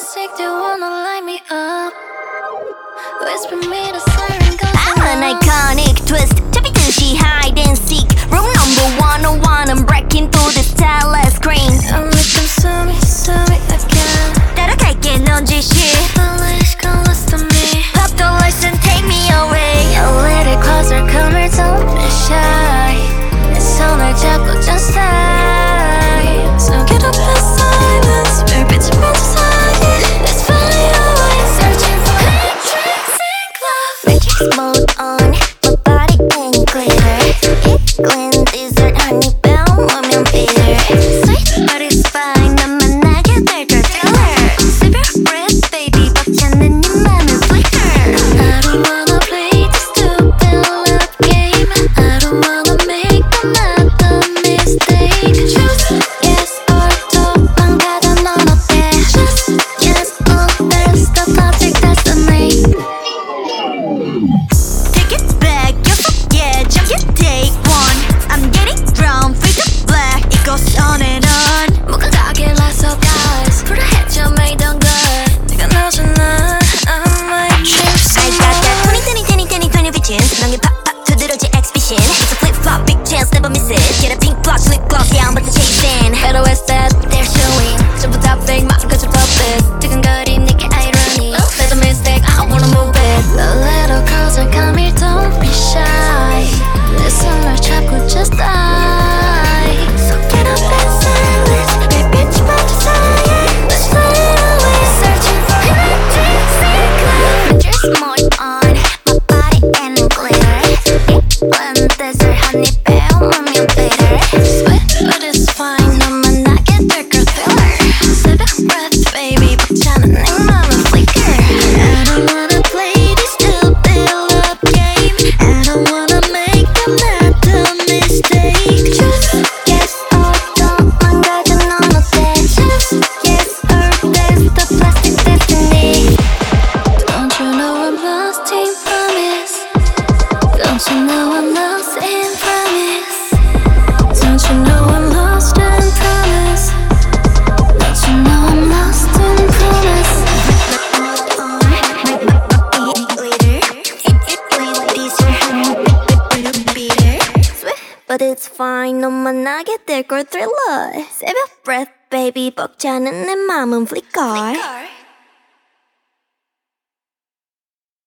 sick, they wanna light me up. Whisper me the siren goes I'm an iconic twist 잡히듯이 hide and seek Room number 101 I'm breaking through this telescreen I'm with them, sue me again. 따라갈게 넌 지시 Polish colors to me. Pop the lights and take me away A little closer, come here, don't be shy. 내 손을 잡고 just die. So get up in silence, 별빛이 먼저 사이. Let's fly away, searching for matrix in love. Matrix mode on my body in glitter Hit Glen dessert honey bound 무면 bitter Sweet but it's fine 난 만나게 될걸 thriller Sip your breath baby 벅차는 네 맘은 flicker I don't wanna play this stupid love game. I don't wanna make another mistake. Choose yes or 도망가다 넌 어때? Just yes or there's the perfect destiny. Take it back, you're so yeah, jump you take one I'm getting drowned, fade to black It goes on and on 뭐가 가길래서 guys 그래 해줘 매던 걸 내가 너잖아 I'm my trip I got that 20 visions 넌게 팍팍 두드러진 exhibition It's a flip-flop, big chance, never miss it Get a pink box, lip gloss, yeah I'm about to chase in Better ways that they're showing 전부 다 fake 마음까지 puppet 두근거린 내게 irony There's a mistake, I wanna move it The little girls are come here, don't be shy 내 손을 잡고 just die So get up and silence 빛이 먼저 사이 Let's fly away searching for matrix in love Matrix mode on, my body in glitter It blend dessert honey bound 무면 bitter Sweat but it's fine 넌 만나게 될걸 thriller 새벽 breath baby 벅차는 내 맘은 flicker I don't wanna play this stupid love game I don't wanna make another mistake Choose Yes or 도망가자 넌 어때 Choose Yes or there's the plastic destiny Don't you know I'm lost in promise Don't you know I'm lost in promise Don't you know I'm lost in promise Don't you know I'm lost in promise But it's fine 넌 만나게 될걸 thriller 새벽 breath baby 벅차는 내 맘은 flicker